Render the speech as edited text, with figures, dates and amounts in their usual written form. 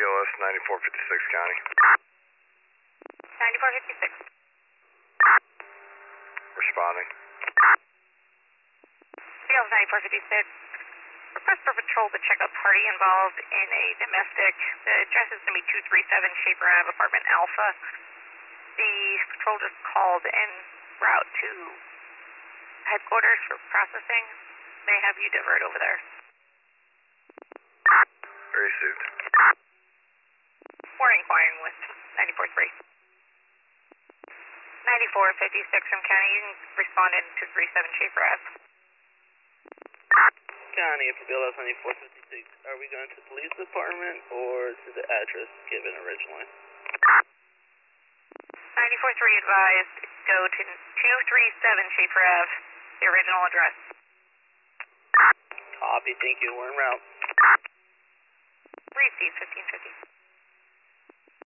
TLS 9456 County. 9456. Responding. TLS 9456. Request for patrol to check a party involved in a domestic. The address is going to be 237 Schaefer Ave, apartment Alpha. The patrol just called en route to headquarters for processing. May have you divert over there. Received. We're inquiring with 94.3. 9456 from County. You can respond in 237 Schaefer Ave. County, for BLS 9456, are we going to the police department or to the address given originally? 94.3 advised, go to 237 Schaefer Ave, the original address. Copy, thank you, we're en route. Receive 1550.